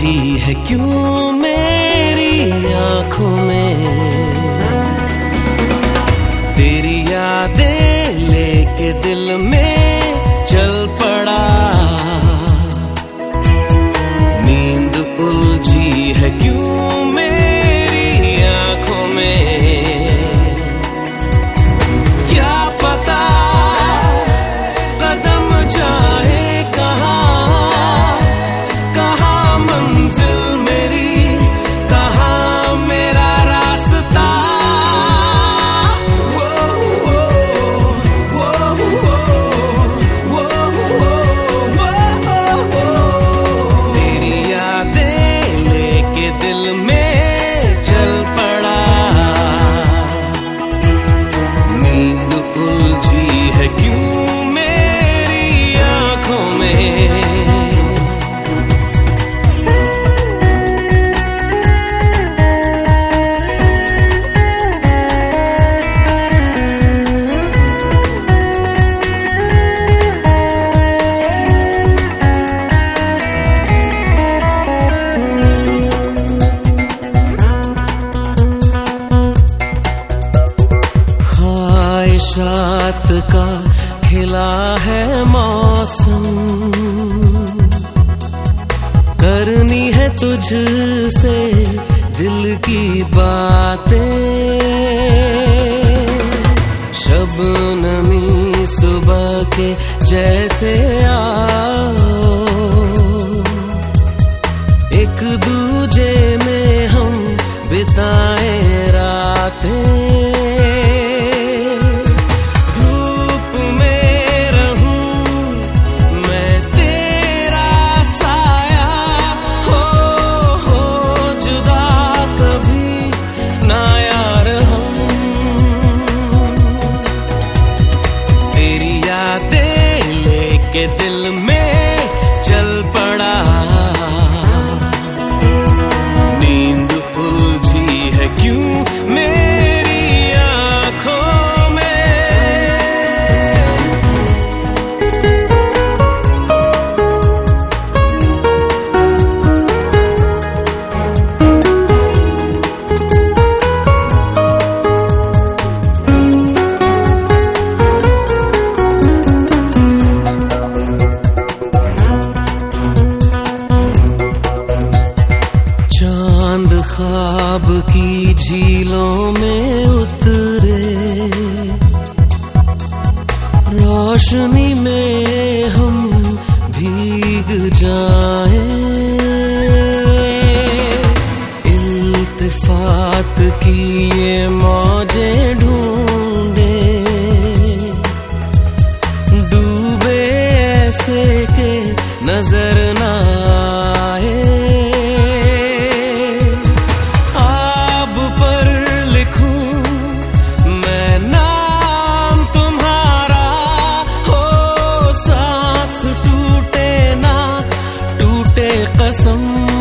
उलझी है क्यों मेरी आंखों में, तेरी यादें लेके दिल में चल पड़ा, नींद उलझी है क्यों मेरी आंखों में, क्या पता कदम जाए कहाँ, कहाँ मंजिल मेरी, कहाँ मेरा रास्ता। वो तेरी यादें लेके दिल में चल पड़ा, नींद उलझी है क्यों मेरी आंखों में। ख्वाहिशात का खिला है मौसम, करनी है तुझसे दिल की बातें, शबनमी सुबह के जैसे आओ, एक दूजे में हम बिताएं रातें, के दिल में चल पड़ा, नींद उलझी है क्यों मेरी आंखों में। चांद ख्वाब की झीलों में उतरे, रोशनी में हम भीग जाएं, इल्तिफात की ये मौजें ढूंढे, डूबे ऐसे के नजर ना आए, कसम